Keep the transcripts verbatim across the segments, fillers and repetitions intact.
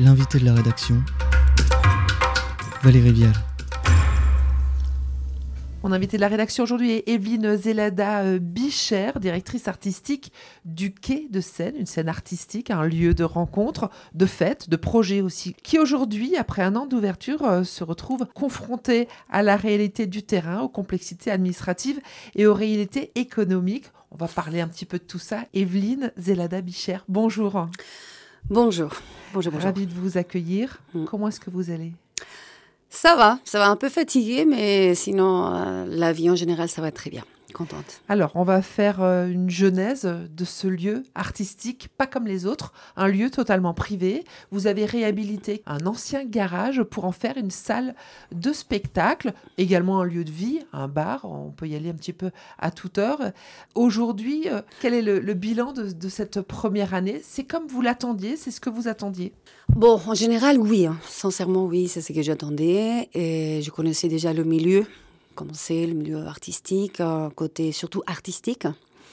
L'invité de la rédaction, Valérie Vial. Mon invité de la rédaction aujourd'hui est Evelyne Zelada Bicher, directrice artistique du Quai de Seine, une scène artistique, un lieu de rencontre, de fêtes, de projets aussi, qui aujourd'hui, après un an d'ouverture, euh, se retrouve confrontée à la réalité du terrain, aux complexités administratives et aux réalités économiques. On va parler un petit peu de tout ça. Evelyne Zelada Bicher, bonjour. Bonjour. Bonjour, bonjour. Ravie de vous accueillir. Mm. Comment est-ce que vous allez ? Ça va, ça va un peu fatiguée, mais sinon, euh, la vie en général, ça va très bien. Contente. Alors, on va faire euh, une genèse de ce lieu artistique, pas comme les autres, un lieu totalement privé. Vous avez réhabilité un ancien garage pour en faire une salle de spectacle, également un lieu de vie, un bar, on peut y aller un petit peu à toute heure. Aujourd'hui, euh, quel est le, le bilan de, de cette première année ? C'est comme vous l'attendiez, c'est ce que vous attendiez ? Bon, en général, oui. Hein. Sincèrement, oui, c'est ce que j'attendais. Et je connaissais déjà le milieu. Comment c'est le milieu artistique, euh, côté surtout artistique.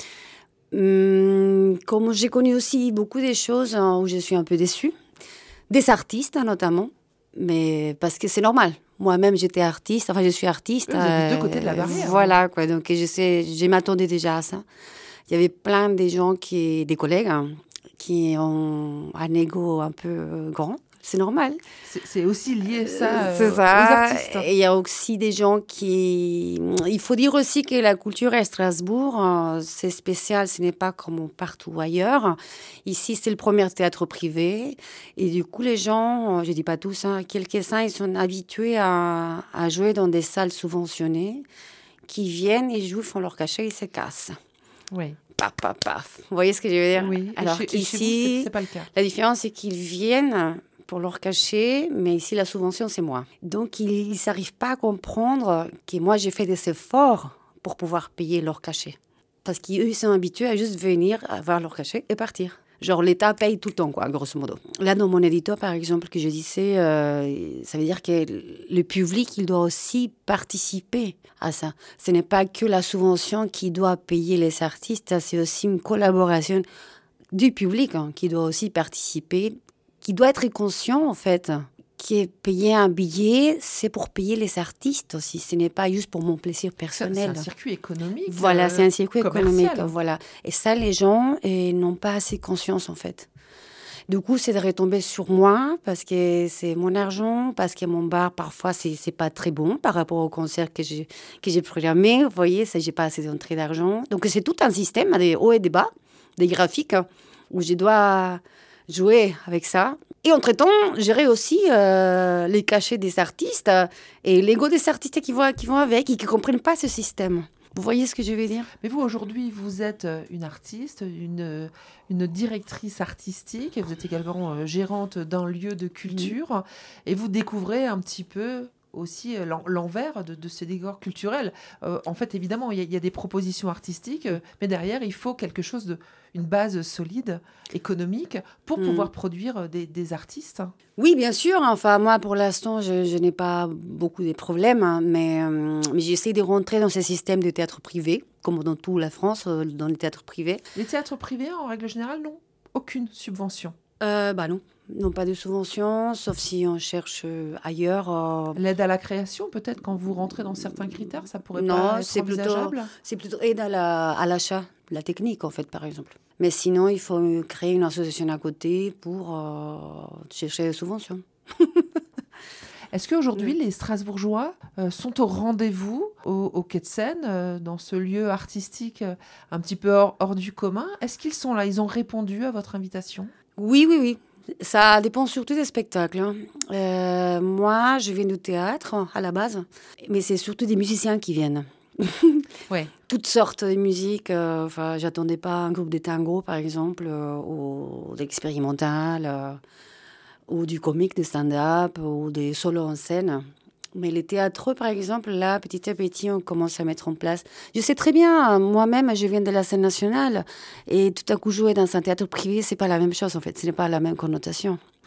Hum, comme j'ai connu aussi beaucoup de choses hein, où je suis un peu déçue, des artistes hein, notamment, mais parce que c'est normal. Moi-même, j'étais artiste, enfin je suis artiste. Vous avez euh, deux côtés de la barrière. Voilà, hein. quoi. Donc je, sais, je m'attendais déjà à ça. Il y avait plein de gens, qui, des collègues, hein, qui ont un ego un peu euh, grand. C'est normal. C'est, c'est aussi lié ça, euh, c'est ça. aux artistes. Et il y a aussi des gens qui... Il faut dire aussi que la culture à Strasbourg, euh, c'est spécial, ce n'est pas comme partout ailleurs. Ici, c'est le premier théâtre privé. Et du coup, les gens, je ne dis pas tous, hein, quelques-uns, ils sont habitués à, à jouer dans des salles subventionnées, qui viennent, ils jouent, font leur cachet, ils se cassent. Oui. Paf, paf, paf. Vous voyez ce que je veux dire ? Oui. Alors et chez, qu'ici, et chez vous, c'est, c'est pas le cas. La différence, c'est qu'ils viennent pour leur cachet, mais ici, la subvention, c'est moi. Donc, ils n'arrivent pas à comprendre que moi, j'ai fait des efforts pour pouvoir payer leur cachet. Parce qu'eux, ils sont habitués à juste venir, avoir leur cachet et partir. Genre, l'État paye tout le temps, quoi, grosso modo. Là, dans mon édito, par exemple, que je disais, euh, ça veut dire que le public, il doit aussi participer à ça. Ce n'est pas que la subvention qui doit payer les artistes, c'est aussi une collaboration du public hein, qui doit aussi participer, qui doit être conscient, en fait, que payer un billet, c'est pour payer les artistes aussi. Ce n'est pas juste pour mon plaisir personnel. C'est un circuit économique. Voilà, euh, c'est un circuit commercial. économique. Voilà. Et ça, les gens eh, n'ont pas assez conscience, en fait. Du coup, c'est de retomber sur moi parce que c'est mon argent, parce que mon bar, parfois, c'est, c'est pas très bon par rapport au concert que j'ai, que j'ai programmé. Vous voyez, ça, j'ai pas assez d'entrée d'argent. Donc, c'est tout un système, des hauts et des bas, des graphiques, hein, où je dois jouer avec ça. Et entre-temps, gérer aussi euh, les cachets des artistes euh, et l'ego des artistes qui vont, qui vont avec et qui ne comprennent pas ce système. Vous voyez ce que je veux dire ? Mais vous, aujourd'hui, vous êtes une artiste, une, une directrice artistique, et vous êtes également euh, gérante d'un lieu de culture, mmh. et vous découvrez un petit peu aussi euh, l'en, l'envers de, de ces décors culturels. Euh, en fait, évidemment, il y, y a des propositions artistiques, euh, mais derrière, il faut quelque chose de... une base solide, économique, pour mmh. pouvoir produire des, des artistes. Oui, bien sûr. Enfin, moi, pour l'instant, je, je n'ai pas beaucoup de problèmes, hein, mais, euh, mais j'essaie de rentrer dans ce système de théâtre privé, comme dans toute la France, euh, dans les théâtres privés. Les théâtres privés, en règle générale, n'ont aucune subvention. Euh, bah non, non pas de subvention, sauf si on cherche ailleurs. Euh... L'aide à la création, peut-être, quand vous rentrez dans certains critères, ça pourrait non, pas être c'est envisageable. Plutôt, c'est plutôt aide à, la, à l'achat, la technique, en fait, par exemple. Mais sinon, il faut créer une association à côté pour euh, chercher des subventions. Est-ce qu'aujourd'hui, les Strasbourgeois euh, sont au rendez-vous au, au Quai de Seine, euh, dans ce lieu artistique euh, un petit peu hors, hors du commun ? Est-ce qu'ils sont là ? Ils ont répondu à votre invitation ? Oui, oui, oui. Ça dépend surtout des spectacles. Hein. Euh, moi, je viens du théâtre à la base, mais c'est surtout des musiciens qui viennent. Ouais. Toutes sortes de musiques. Euh, enfin, j'attendais pas un groupe de tango, par exemple, euh, ou d'expérimental, euh, ou du comique, de stand-up, ou des solos en scène. Mais les théâtres, par exemple, là, petit à petit, on commence à mettre en place. Je sais très bien, moi-même, je viens de la scène nationale, et tout à coup, jouer dans un théâtre privé, c'est pas la même chose, en fait. Ce n'est pas la même connotation.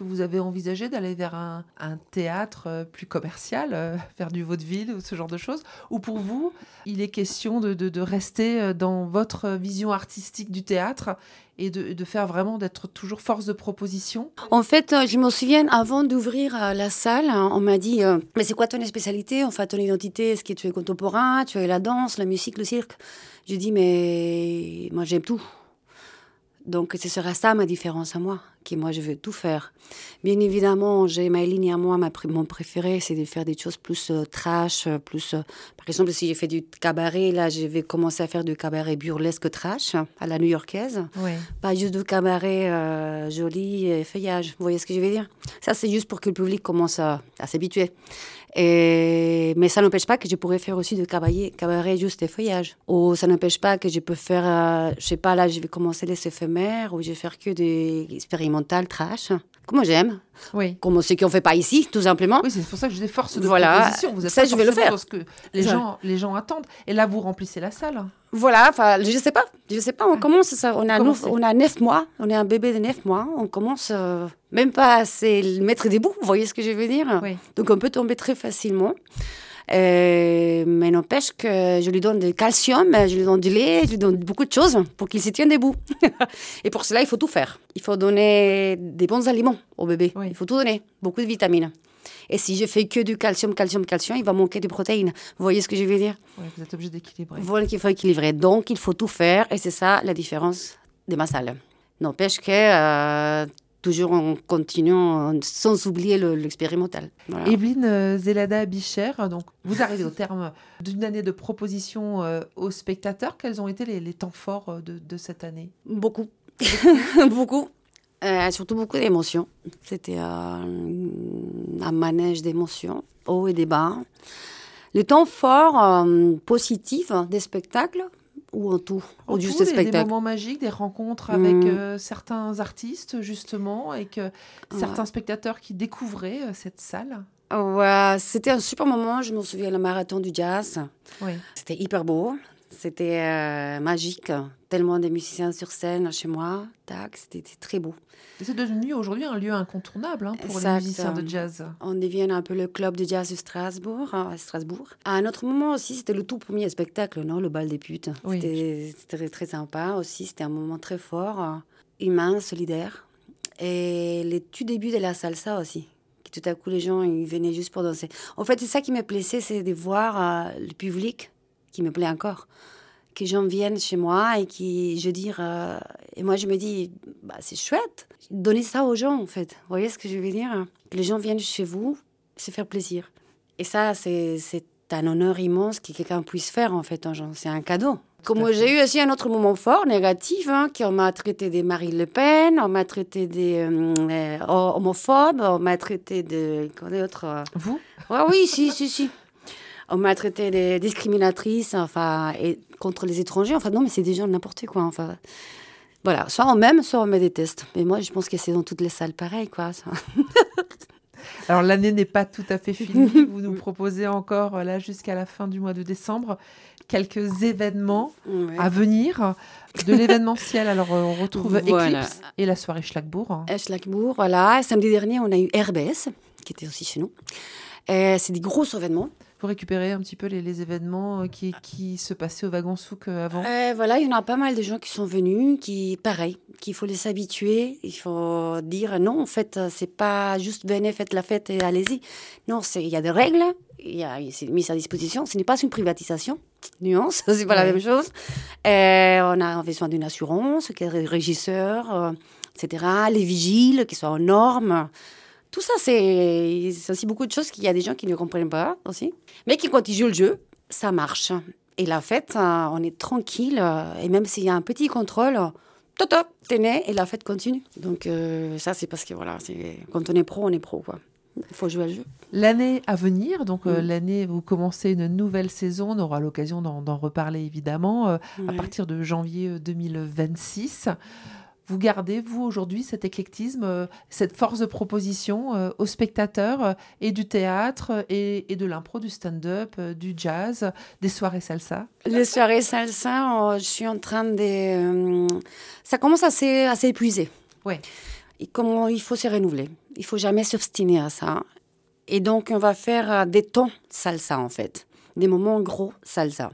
que vous avez envisagé d'aller vers un, un théâtre euh, plus commercial, euh, faire du vaudeville ou ce genre de choses? Ou pour vous, il est question de, de, de rester dans votre vision artistique du théâtre et de, de faire vraiment, d'être toujours force de proposition? En fait, je me souviens, avant d'ouvrir la salle, on m'a dit euh, « Mais c'est quoi ton spécialité? Enfin, ton identité, est-ce que tu es contemporain? Tu es la danse, la musique, le cirque ?» J'ai dit « Mais moi, j'aime tout. » Donc, ce sera ça ma différence à moi, que moi, je veux tout faire. Bien évidemment, j'ai ma ligne à moi, ma, mon préféré, c'est de faire des choses plus euh, trash, plus... Euh, par exemple, si j'ai fait du cabaret, là, je vais commencer à faire du cabaret burlesque trash, à la new-yorkaise. Oui. Pas juste du cabaret euh, joli et feuillage. Vous voyez ce que je veux dire? Ça, c'est juste pour que le public commence à, à s'habituer. Et... Mais ça n'empêche pas que je pourrais faire aussi du cabaret, cabaret juste et feuillage. Ou ça n'empêche pas que je peux faire, euh, je sais pas, là, je vais commencer les éphémères, ou je vais faire que des expérimentales trash. Comme j'aime. Oui. Comme ce qu'on ne fait pas ici, tout simplement. Oui, c'est pour ça que je dis force de voilà. proposition. Vous êtes ça, pas je vais le faire. Dans ce que les gens, les gens attendent. Et là, vous remplissez la salle. Voilà, enfin, je ne sais pas. Je ne sais pas, on commence, ça, on, a neuf, on a neuf mois, on est un bébé de neuf mois, on commence euh, même pas à se mettre debout, vous voyez ce que je veux dire? Oui. Donc on peut tomber très facilement. Euh, mais n'empêche que je lui donne du calcium, je lui donne du lait, je lui donne beaucoup de choses pour qu'il se tienne debout. Et pour cela, il faut tout faire. Il faut donner des bons aliments au bébé. Oui. Il faut tout donner, beaucoup de vitamines. Et si je fais que du calcium, calcium, calcium, il va manquer de protéines. Vous voyez ce que je veux dire? Oui, vous êtes obligé d'équilibrer. Voilà qu'il faut équilibrer. Donc, il faut tout faire. Et c'est ça la différence de ma salle. N'empêche que... Euh, toujours en continuant, sans oublier le, l'expérimental. Voilà. Evelyne euh, Zelada Bicher, donc vous arrivez au terme d'une année de proposition euh, aux spectateurs. Quels ont été les, les temps forts de, de cette année? Beaucoup. beaucoup. Euh, surtout beaucoup d'émotions. C'était euh, un manège d'émotions, hauts et des bas. Les temps forts euh, positifs des spectacles, ou en tout, en ou juste tout, des spectacles. Des moments magiques, des rencontres avec mmh. euh, certains artistes, justement, et que ouais. certains spectateurs qui découvraient euh, cette salle. Ouais, c'était un super moment. Je me souviens le marathon du jazz. Oui. C'était hyper beau. C'était euh, magique. Tellement de musiciens sur scène chez moi. Tac, c'était, c'était très beau. Et c'est devenu aujourd'hui un lieu incontournable hein, pour exact. Les musiciens de jazz. On devient un peu le club de jazz de Strasbourg. À Strasbourg. À un autre moment aussi, c'était le tout premier spectacle, non, le bal des putes. Oui. C'était, c'était très, très sympa aussi. C'était un moment très fort, humain, solidaire. Et le tout début de la salsa aussi. Tout à coup, les gens ils venaient juste pour danser. En fait, c'est ça qui me plaisait, c'est de voir euh, le public qui me plaît encore. Que les gens viennent chez moi et qui, je veux dire... Euh, et moi, je me dis, bah, c'est chouette. Donnez ça aux gens, en fait. Vous voyez ce que je veux dire? Que les gens viennent chez vous, se faire plaisir. Et ça, c'est, c'est un honneur immense que quelqu'un puisse faire, en fait. Hein, c'est un cadeau. Comme j'ai eu aussi un autre moment fort, négatif, hein, qu'on m'a traité des Marine Le Pen, on m'a traité des euh, homophobes, on m'a traité de... Quoi d'autre euh... Vous? Ouais, oui, si, si, si. On m'a traité de discriminatrice, enfin, et contre les étrangers. Enfin, non, mais c'est des gens n'importe quoi, enfin... Voilà, soit on m'aime, soit on me déteste. Mais moi, je pense que c'est dans toutes les salles pareil, quoi. Ça. Alors, l'année n'est pas tout à fait finie. Vous nous proposez encore, là, jusqu'à la fin du mois de décembre, quelques événements ouais. à venir. De l'événementiel, alors on retrouve voilà. Eclipse et la soirée Schlagbourg. Hein. Schlagbourg, voilà. Samedi dernier, on a eu R B S, qui était aussi chez nous. Et c'est des gros événements. Vous récupérez un petit peu les, les événements qui, qui se passaient au Wagon Souk avant. Euh, voilà, il y en a pas mal de gens qui sont venus, qui, pareil, qu'il faut les s'habituer. Il faut dire non, en fait, c'est pas juste venez, faites la fête et allez-y. Non, il y a des règles, il y a, c'est mis à disposition. Ce n'est pas une privatisation. Nuance, c'est pas ouais. la même chose. Et on a besoin d'une assurance, qui est régisseur, euh, et cetera. Les vigiles qui soient aux normes. Tout ça, c'est, c'est aussi beaucoup de choses qu'il y a des gens qui ne comprennent pas aussi. Mais qui, quand ils jouent le jeu, ça marche. Et la fête, on est tranquille. Et même s'il y a un petit contrôle, toto, t'es né et la fête continue. Donc euh, ça, c'est parce que voilà, c'est, quand on est pro, on est pro, quoi. Il faut jouer à le jeu. L'année à venir, donc euh, mmh. l'année, vous commencez une nouvelle saison, on aura l'occasion d'en, d'en reparler évidemment, euh, ouais. à partir de janvier deux mille vingt-six. Vous gardez, vous, aujourd'hui, cet éclectisme, euh, cette force de proposition euh, aux spectateurs euh, et du théâtre euh, et, et de l'impro, du stand-up, euh, du jazz, des soirées salsa? Les soirées salsa, oh, je suis en train de... Euh, ça commence à s'épuiser. Oui. Comment il faut se renouveler. Il faut jamais s'obstiner à ça. Et donc, on va faire des tons salsa, en fait. Des moments gros salsa.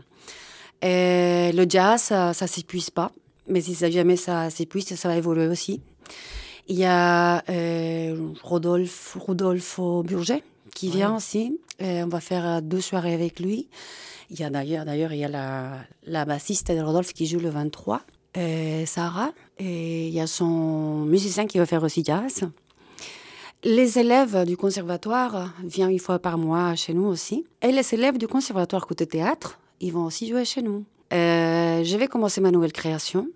Et le jazz, ça ne s'épuise pas. Mais si jamais ça s'épuise, ça va évoluer aussi. Il y a euh, Rodolphe, Rodolfo Burget qui vient ouais. aussi. Et on va faire deux soirées avec lui. Il y a d'ailleurs, d'ailleurs il y a la, la bassiste de Rodolphe qui joue le vingt-trois, et Sarah. Et il y a son musicien qui va faire aussi jazz. Les élèves du conservatoire viennent une fois par mois chez nous aussi. Et les élèves du conservatoire côté théâtre, ils vont aussi jouer chez nous. Euh, je vais commencer ma nouvelle création,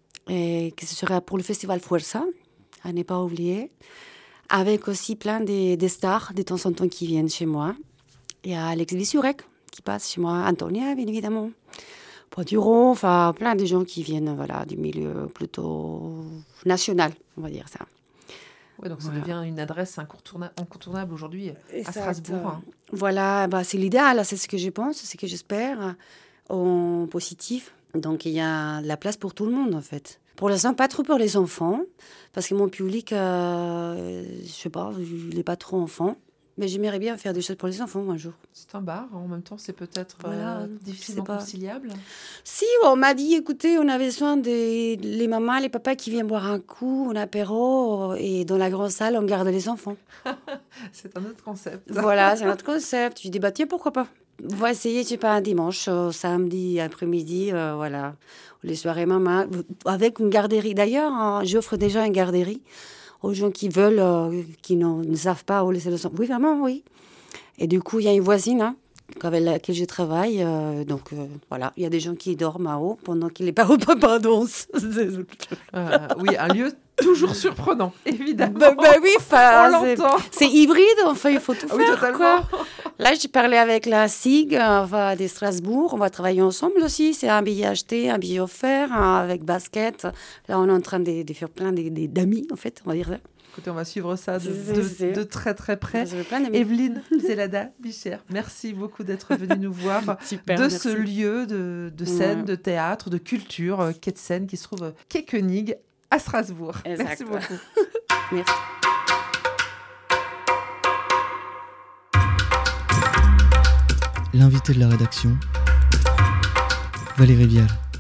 et que ce sera pour le festival Fuerza, à ne pas oublier, avec aussi plein des, des stars de temps en temps qui viennent chez moi. Il y a Alex Lissurek qui passe chez moi, Antonia, bien évidemment, Pointuron, enfin plein de gens qui viennent voilà, du milieu plutôt national, on va dire ça. Ouais, donc ça voilà. devient une adresse incontourna- incontournable aujourd'hui Exact. À Strasbourg. Hein. Voilà, bah, c'est l'idéal, c'est ce que je pense, c'est ce que j'espère, en positif. Donc il y a de la place pour tout le monde en fait. Pour l'instant, pas trop pour les enfants, parce que mon public, euh, je sais pas, il n'est pas trop enfant. Mais j'aimerais bien faire des choses pour les enfants un jour. C'est un bar, en même temps, c'est peut-être voilà, euh, difficilement conciliable. Si, on m'a dit, écoutez, on avait besoin des les mamans, les papas qui viennent boire un coup, un apéro, et dans la grande salle, on garde les enfants. C'est un autre concept. Voilà, c'est un autre concept. Je dis, bah tiens, pourquoi pas. On va essayer, je sais pas, un dimanche, euh, samedi, après-midi, euh, voilà, les soirées maman, avec une garderie. D'ailleurs, hein, j'offre déjà une garderie aux gens qui veulent, euh, qui ne, ne savent pas où laisser le sang. Oui, vraiment, oui. Et du coup, il y a une voisine hein, avec laquelle je travaille. Euh, donc, euh, voilà, il y a des gens qui dorment en haut pendant que les parents pas dansent. euh, oui, un lieu toujours surprenant, évidemment. Bah, bah oui, on l'entend. C'est, c'est hybride, enfin, il faut tout ah, faire, oui, quoi. Là, j'ai parlé avec la S I G enfin, de Strasbourg. On va travailler ensemble aussi. C'est un billet acheté, un billet offert, hein, avec basket. Là, on est en train de, de faire plein de, de, d'amis, en fait, on va dire ça. Écoutez, on va suivre ça de, de, de très très près. Evelyne Zelada Bicher, merci beaucoup d'être venue nous voir Super, de merci. ce lieu de, de scène, ouais. de théâtre, de culture, euh, quai de Seine, qui se trouve quai Koenig à Strasbourg. Exact. Merci beaucoup. Merci. L'invité de la rédaction, Valérie Vial.